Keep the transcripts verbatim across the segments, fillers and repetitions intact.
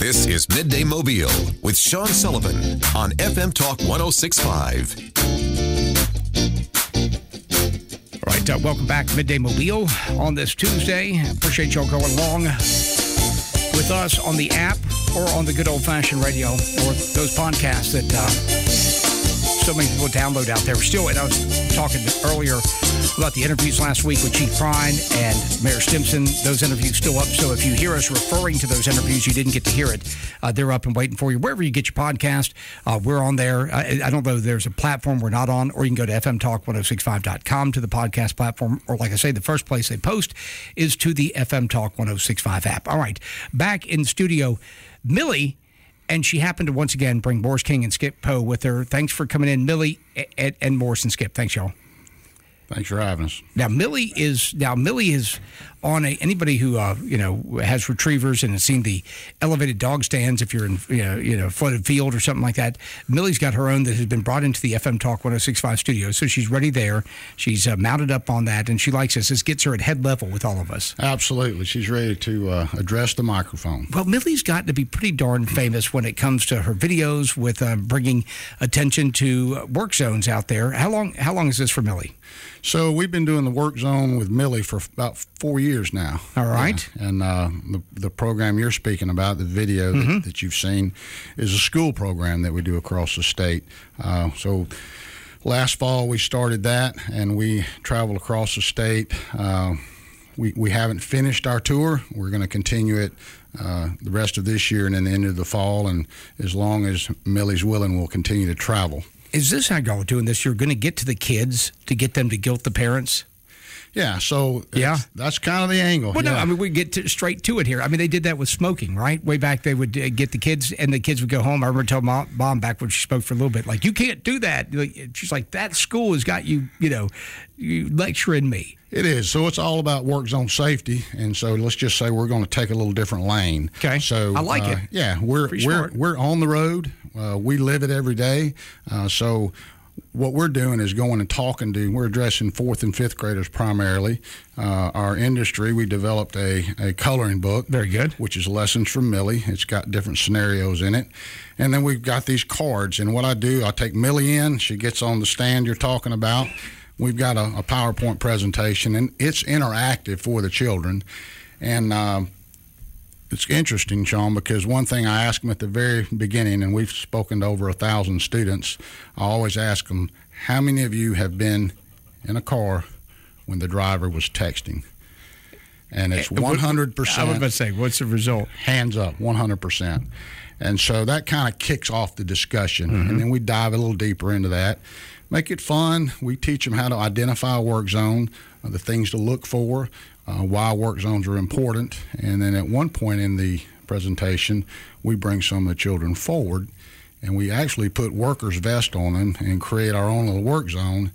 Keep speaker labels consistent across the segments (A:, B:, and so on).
A: This is Midday Mobile with Sean Sullivan on F M Talk one oh six point five.
B: All right, uh, welcome back to Midday Mobile on this Tuesday. Appreciate y'all going along with us on the app or on the good old-fashioned radio or those podcasts that uh, so many people download out there. Still, and I was talking earlier about the interviews last week with Chief Prine and Mayor Stimson. Those interviews still up, so if you hear us referring to those interviews, you didn't get to hear it. Uh, they're up and waiting for you. Wherever you get your podcast, uh, we're on there. I, I don't know if there's a platform we're not on, or you can go to f m talk one oh six five dot com to the podcast platform, or like I say, the first place they post is to the F M Talk one oh six five app. All right, back in studio, Millie, and she happened to once again bring Morris King and Skip Poe with her. Thanks for coming in, Millie, and, and Morris and Skip. Thanks, y'all.
C: Thanks for having us.
B: Now Millie is now Millie is on a anybody who uh, you know has retrievers and has seen the elevated dog stands. If you're in you know you know flooded field or something like that, Millie's got her own that has been brought into the F M Talk one oh six point five studio. So she's ready there. She's uh, mounted up on that, and she likes this. This gets her at head level with all of us.
C: Absolutely, she's ready to uh, address the microphone.
B: Well, Millie's gotten to be pretty darn famous when it comes to her videos with uh, bringing attention to work zones out there. How long? How long is this for Millie?
C: So we've been doing the work zone with Millie for about four years now.
B: All right.
C: Yeah. And uh, the, the program you're speaking about, the video
B: mm-hmm.
C: that, that you've seen, is a school program that we do across the state. Uh, so last fall we started that, and we traveled across the state. Uh, we, we haven't finished our tour. We're going to continue it uh, the rest of this year and then the end of the fall. And as long as Millie's willing, we'll continue to travel.
B: Is this how y'all are doing this? You're going to get to the kids to get them to guilt the parents?
C: Yeah, so
B: yeah.
C: that's kind of the angle.
B: Well,
C: yeah.
B: no, I mean, we get to, straight to it here. I mean, they did that with smoking, right? Way back, they would uh, get the kids, and the kids would go home. I remember telling mom, mom back when she spoke for a little bit, like, you can't do that. She's like, that school has got you, you know, you lecturing me.
C: It is. So it's all about work zone safety, and so let's just say we're going to take a little different lane.
B: Okay.
C: So
B: I like
C: uh,
B: it.
C: Yeah, we're
B: Pretty
C: we're
B: smart.
C: we're on the road. Uh, we live it every day. Uh, so what we're doing is going and talking to. We're addressing fourth and fifth graders primarily. Uh, our industry, we developed a a coloring book.
B: Very good.
C: Which is Lessons from Millie. It's got different scenarios in it, and then we've got these cards. And what I do, I take Millie in. She gets on the stand you're talking about. We've got a, a PowerPoint presentation, and it's interactive for the children. And uh, it's interesting, Sean, because one thing I ask them at the very beginning, and we've spoken to over a thousand students, I always ask them, how many of you have been in a car when the driver was texting? And it's one hundred percent.
B: I was about to say, what's the result?
C: Hands up, one hundred percent. And so that kind of kicks off the discussion,
B: mm-hmm.
C: and then we dive a little deeper into that. Make it fun. We teach them how to identify a work zone, uh, the things to look for, uh, why work zones are important. And then at one point in the presentation, we bring some of the children forward, and we actually put workers' vest on them and create our own little work zone.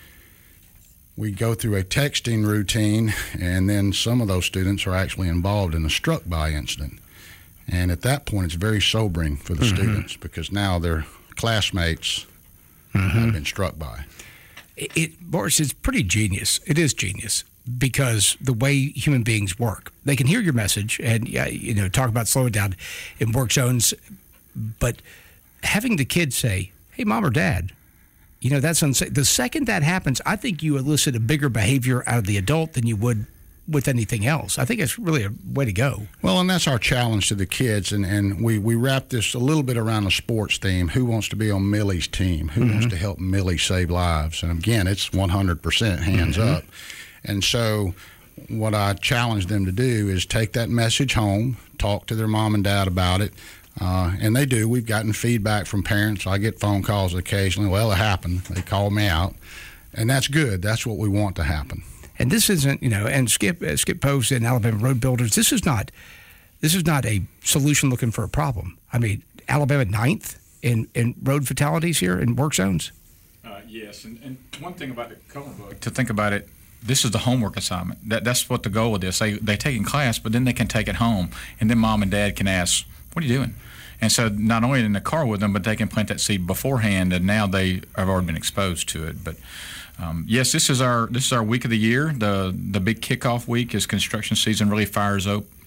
C: We go through a texting routine, and then some of those students are actually involved in a struck by incident. And at that point, it's very sobering for the mm-hmm. students, because now their classmates mm-hmm. have been struck by.
B: It, it, Boris, it's pretty genius. It is genius, because the way human beings work, they can hear your message and uh, you know talk about slow it down in work zones, but having the kids say, "Hey, mom or dad," you know that's unsafe. The second that happens, I think you elicit a bigger behavior out of the adult than you would with anything else. I think it's really a way to go.
C: Well, and that's our challenge to the kids, and, and we, we wrap this a little bit around a sports theme. Who wants to be on Millie's team? Who mm-hmm. wants to help Millie save lives? And again, it's one hundred percent hands mm-hmm. up. And so what I challenge them to do is take that message home, talk to their mom and dad about it, uh, and they do. We've gotten feedback from parents. I get phone calls occasionally. Well, it happened. They called me out, and that's good. That's what we want to happen.
B: And this isn't, you know, and Skip uh, Skip Post and Alabama Road Builders, this is not this is not a solution looking for a problem. I mean, Alabama ninth in, in road fatalities here in work zones?
D: Uh, yes, and, and one thing about the color book, to think about it, this is the homework assignment. That That's what the goal of this. They, they take it in class, but then they can take it home, and then mom and dad can ask, what are you doing? And so not only in the car with them, but they can plant that seed beforehand, and now they have already been exposed to it. But Um, yes, this is our this is our week of the year. The the big kickoff week as construction season really fires op-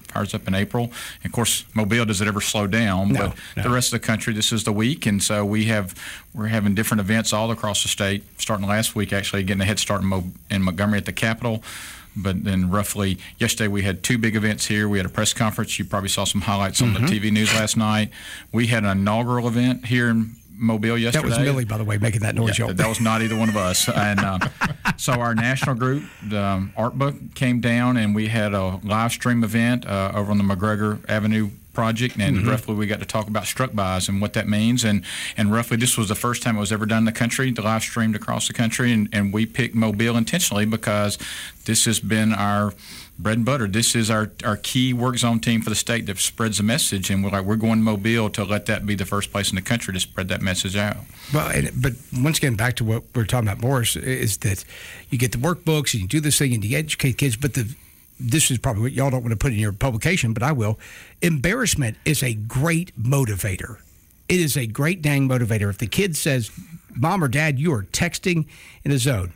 D: fires up in April. And of course, Mobile, does it ever slow down?
B: No,
D: but
B: no.
D: the rest of the country, this is the week, and so we have we're having different events all across the state. Starting last week, actually getting a head start in, Mo- in Montgomery at the Capitol. But then roughly yesterday we had two big events here. We had a press conference. You probably saw some highlights on mm-hmm. the T V news last night. We had an inaugural event here in Mobile yesterday.
B: That was Millie, by the way, making that noise.
D: Yeah, that was not either one of us. And uh, so our national group, the um, Art Book, came down, and we had a live stream event uh, over on the McGregor Avenue project, and mm-hmm. roughly we got to talk about struck bys and what that means, and and roughly this was the first time it was ever done in the country, the live streamed across the country, and, and we picked Mobile intentionally because this has been our bread and butter. This is our, our key work zone team for the state that spreads the message, and we're like we're going to Mobile to let that be the first place in the country to spread that message out.
B: Well, and, but once again, back to what we we're talking about, Morris, is that you get the workbooks and you do this thing and you educate kids, but the this is probably what y'all don't want to put in your publication, but I will. Embarrassment is a great motivator. It is a great dang motivator. If the kid says, Mom or Dad, you are texting in a zone,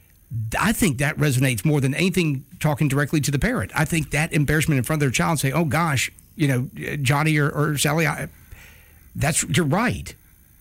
B: I think that resonates more than anything talking directly to the parent. I think that embarrassment in front of their child, say, oh, gosh, you know, Johnny or, or Sally, I, that's you're right.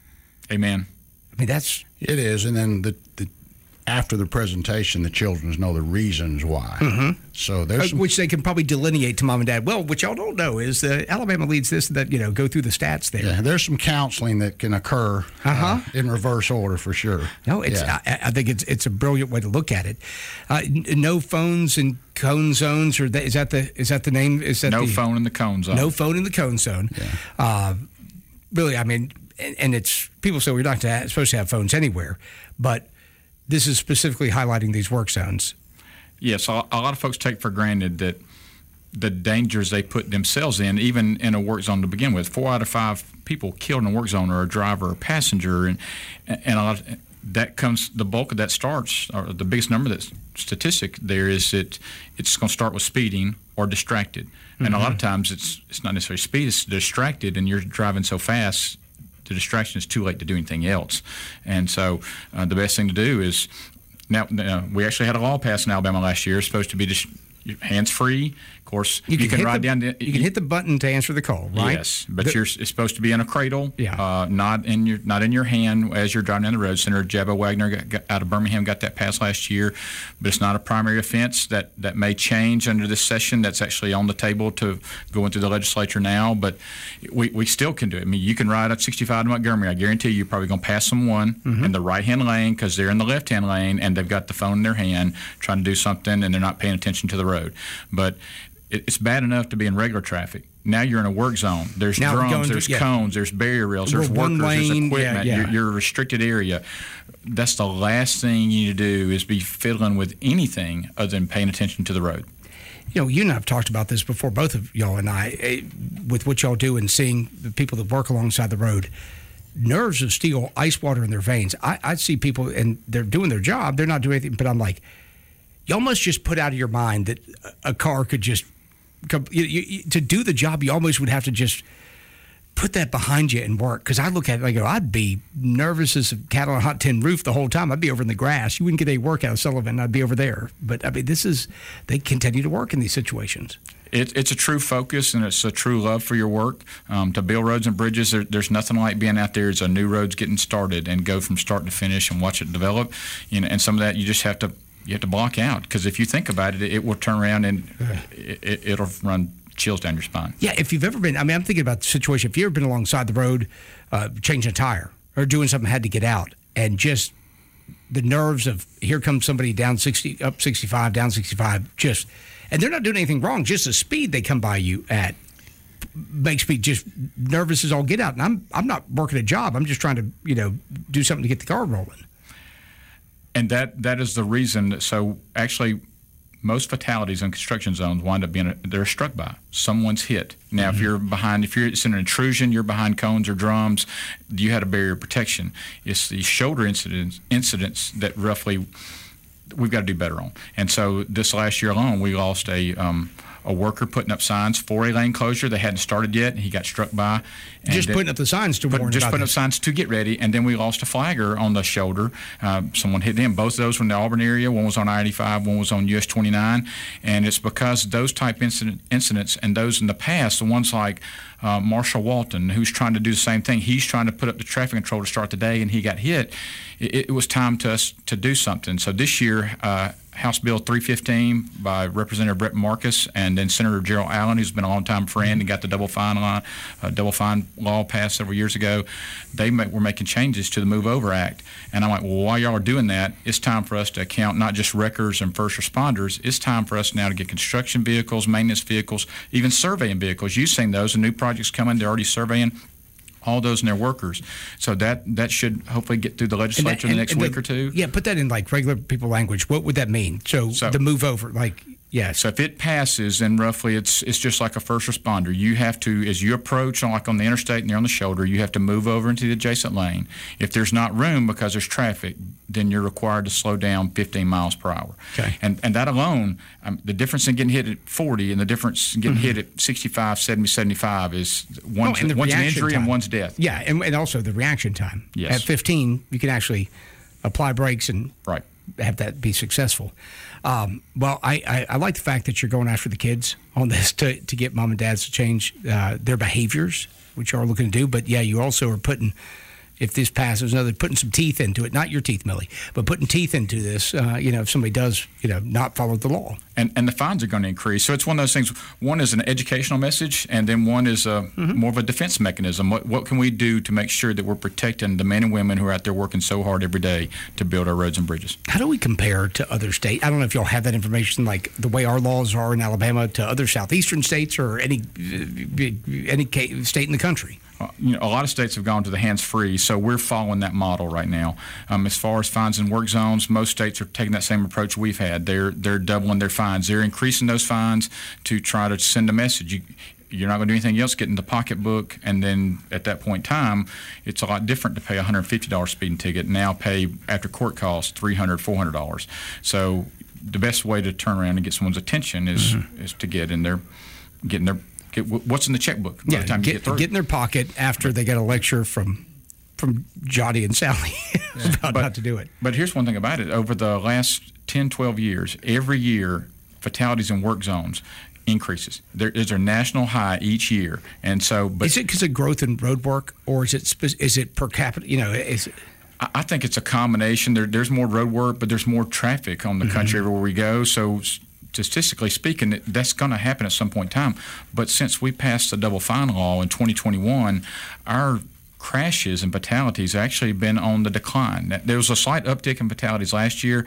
D: Amen.
B: I mean, that's...
C: It is, and then the, the after the presentation, the children know the reasons why.
B: Mm-hmm.
C: So there's some,
B: which they can probably delineate to Mom and Dad. Well, what y'all don't know is uh, Alabama leads this, that, you know, go through the stats there.
C: Yeah, there's some counseling that can occur
B: uh-huh.
C: uh, in reverse order for sure.
B: No, it's.
C: Yeah.
B: I, I think it's it's a brilliant way to look at it. Uh, n- no phones in cone zones, or that, is that the is that the name? Is that
D: no
B: the,
D: phone in the cone zone?
B: No phone in the cone zone.
C: Yeah.
B: Uh, really, I mean, and, and it's people say we're not to have, supposed to have phones anywhere, but this is specifically highlighting these work zones.
D: Yes, a lot of folks take for granted that the dangers they put themselves in, even in a work zone to begin with. Four out of five people killed in a work zone are a driver or a passenger, and and a lot of, that comes. The bulk of that starts, or the biggest number that statistic there is that it's going to start with speeding or distracted, mm-hmm. and a lot of times it's it's not necessarily speed; it's distracted, and you're driving so fast. The distraction is too late to do anything else. And so uh, the best thing to do is, now uh, we actually had a law passed in Alabama last year. It's supposed to be just hands-free. Of course, you,
B: you
D: can,
B: can
D: ride
B: the,
D: down. The,
B: you can hit the button to answer the call, right?
D: Yes, but
B: the,
D: you're it's supposed to be in a cradle,
B: yeah.
D: uh, not in your not in your hand as you're driving down the road. Senator Jabba Wagner got, got out of Birmingham got that passed last year, but it's not a primary offense. That that may change under this session. That's actually on the table to go into the legislature now, but we, we still can do it. I mean, you can ride at sixty-five to Montgomery. I guarantee you, you're probably going to pass someone mm-hmm. in the right-hand lane because they're in the left-hand lane and they've got the phone in their hand trying to do something and they're not paying attention to the road. But it's bad enough to be in regular traffic. Now you're in a work zone. There's
B: now
D: drums,
B: to,
D: there's
B: yeah.
D: cones, there's barrier rails, there's
B: We're
D: workers,
B: lane,
D: there's equipment.
B: Yeah, yeah.
D: You're, you're a restricted area. That's the last thing you need to do is be fiddling with anything other than paying attention to the road.
B: You know, you and I have talked about this before, both of y'all and I, eh, with what y'all do and seeing the people that work alongside the road. Nerves of steel, ice water in their veins. I, I see people, and they're doing their job. They're not doing anything, but I'm like, y'all must just put out of your mind that a car could just You, you, to do the job, you almost would have to just put that behind you and work. Because I look at it, I go, I'd be nervous as a cat on a hot tin roof the whole time. I'd be over in the grass. You wouldn't get any work out of Sullivan. I'd be over there. But I mean, this is, they continue to work in these situations.
D: It, it's a true focus and it's a true love for your work. Um, to build roads and bridges, there, there's nothing like being out there as a new road's getting started and go from start to finish and watch it develop. You know, and some of that you just have to You have to block out because if you think about it, it will turn around and it, it, it'll run chills down your spine.
B: Yeah, if you've ever been, I mean, I'm thinking about the situation. If you've ever been alongside the road, uh, changing a tire or doing something, had to get out, and just the nerves of here comes somebody down sixty, up sixty-five, down sixty-five, just, and they're not doing anything wrong, just the speed they come by you at makes me just nervous as all get out. And I'm I'm not working a job. I'm just trying to, you know, do something to get the car rolling.
D: And that, that is the reason. That, so actually, most fatalities in construction zones wind up being a, they're struck by. Someone's hit. Now, mm-hmm. if you're behind, if you're it's an intrusion, you're behind cones or drums. You had a barrier protection. It's the shoulder incidents incidents that roughly we've got to do better on. And so this last year alone, we lost a um, a worker putting up signs for a lane closure. They hadn't started yet, and he got struck by. And
B: just putting up the signs to
D: put,
B: warn
D: Just
B: about
D: putting
B: this.
D: up signs to get ready, and then we lost a flagger on the shoulder. Uh, someone hit them. Both of those were in the Auburn area. One was on I eighty-five, one was on U S twenty-nine, and it's because those type incident, incidents and those in the past, the ones like uh, Marshall Walton, who's trying to do the same thing. He's trying to put up the traffic control to start the day, and he got hit. It, it was time to us to do something. So this year, uh, House Bill three fifteen by Representative Brett Marcus and then Senator Gerald Allen, who's been a long-time friend and got the double fine law, uh, double fine law passed several years ago. They make, were making changes to the Move Over Act, and I'm like, well, while y'all are doing that, it's time for us to account not just wreckers and first responders. It's time for us now to get construction vehicles, maintenance vehicles, even surveying vehicles. You've seen those. The new projects coming, they're already surveying. All those and their workers. So that that should hopefully get through the legislature
B: And-
D: in the
B: and-
D: next
B: and
D: week
B: the-
D: or two.
B: Yeah, put that in like regular people language. What would that mean? So,
D: So-
B: the move over, like, yes.
D: So if it passes, then roughly it's it's just like a first responder. You have to, as you approach, like on the interstate and you're on the shoulder, you have to move over into the adjacent lane. If there's not room because there's traffic, then you're required to slow down fifteen miles per hour.
B: Okay.
D: And and that alone, um, the difference in getting hit at forty and the difference in getting hit at sixty-five, seventy, seventy-five is one's,
B: Oh, and the
D: one's an
B: reaction
D: injury
B: time.
D: and one's death.
B: Yeah, and, and also the reaction time.
D: Yes.
B: At fifteen, you can actually apply brakes and
D: Right.
B: have that be successful. Um, well, I, I, I like the fact that you're going after the kids on this to, to get mom and dads to change uh, their behaviors, which you are looking to do. But, yeah, you also are putting, if this passes, another putting some teeth into it. Not your teeth, Millie, but putting teeth into this, uh, you know, if somebody does, you know, not follow the law.
D: And, and the fines are going to increase. So it's one of those things. One is an educational message, and then one is a, mm-hmm. more of a defense mechanism. What, what can we do to make sure that we're protecting the men and women who are out there working so hard every day to build our roads and bridges?
B: How do we compare to other states? I don't know if y'all have that information, like the way our laws are in Alabama to other southeastern states or any any state in the country.
D: Uh, you know, a lot of states have gone to the hands-free, so we're following that model right now. Um, as far as fines and work zones, most states are taking that same approach we've had. They're they're doubling their fines. They're increasing those fines to try to send a message. You, you're not going to do anything else, get in the pocketbook, and then at that point in time, it's a lot different to pay a one hundred fifty dollars speeding ticket. Now pay, after court costs, three hundred dollars, four hundred dollars. So the best way to turn around and get someone's attention is mm-hmm. is to get in their, get in their, get what's in the checkbook by
B: yeah,
D: the time
B: get,
D: you get through.
B: Get in their pocket after they get a lecture from from Johnny and Sally yeah. about
D: but,
B: how to do it.
D: But here's one thing about it. Over the last ten, twelve years, every year, fatalities in work zones increases. There is a national high each year. And so, but
B: is it because of growth in road work, or is it spe- is it per capita? You know, is it,
D: I, I think it's a combination. There, there's more road work, but there's more traffic on the mm-hmm. country everywhere we go. So statistically speaking, that's going to happen at some point in time. But since we passed the double fine law in twenty twenty-one, our crashes and fatalities actually been on the decline. There was a slight uptick in fatalities last year.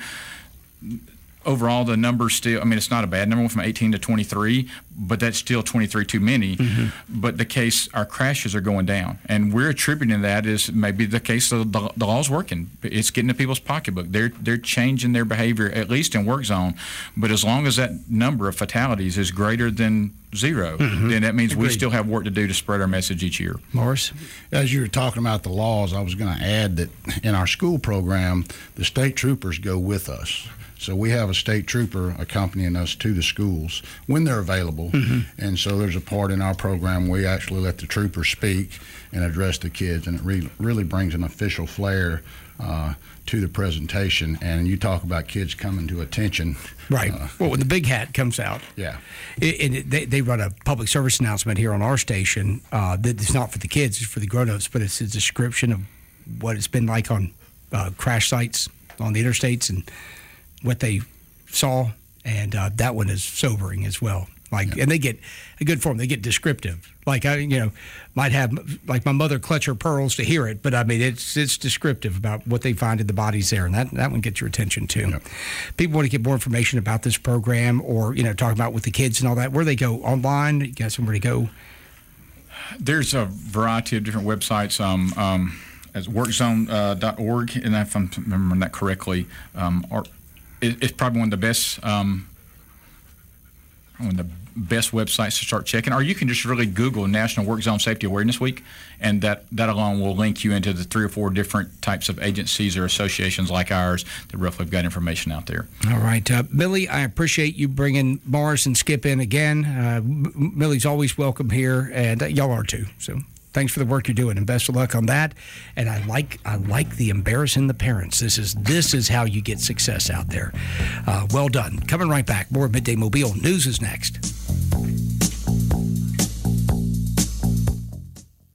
D: Overall, the numbers still, I mean, it's not a bad number, went from eighteen to twenty-three, but that's still twenty-three too many. Mm-hmm. But the case, our crashes are going down. And we're attributing that as maybe the case of the, the law's working. It's getting to people's pocketbook. They're they're changing their behavior, at least in work zone. But as long as that number of fatalities is greater than zero, mm-hmm. then that means Agreed. we still have work to do to spread our message each year.
B: Morris?
C: As you were talking about the laws, I was going to add that in our school program, the state troopers go with us. So we have a state trooper accompanying us to the schools when they're available. Mm-hmm. And so there's a part in our program where we actually let the troopers speak and address the kids, and it re- really brings an official flair uh, to the presentation. And you talk about kids coming to attention.
B: Right.
C: Uh,
B: well, when the big hat comes out.
C: Yeah.
B: It, and it, they, they run a public service announcement here on our station uh, that it's not for the kids, it's for the grown-ups, but it's a description of what it's been like on uh, crash sites on the interstates and what they saw, and uh, that one is sobering as well. Like, yeah. And they get a good form. They get descriptive. Like I, you know, might have like my mother clutch her pearls to hear it, but I mean it's it's descriptive about what they find in the bodies there, and that that one gets your attention too. Yeah. People want to get more information about this program, or you know, talk about with the kids and all that. Where they go online? You got somewhere to go?
D: There's a variety of different websites. Um, um, as work zone dot org, uh, and if I'm remembering that correctly, um, or it's probably one of the best. Um, one of the best websites to start checking. Or you can just really Google National Work Zone Safety Awareness Week, and that, that alone will link you into the three or four different types of agencies or associations like ours that roughly have got information out there.
B: All right. Uh, Millie, I appreciate you bringing Morris and Skip in again. Uh, Millie's always welcome here, and uh, y'all are too. So thanks for the work you're doing, and best of luck on that. And I like I like the embarrassing the parents. This is this is how you get success out there. Uh, well done. Coming right back. More Midday Mobile News is next.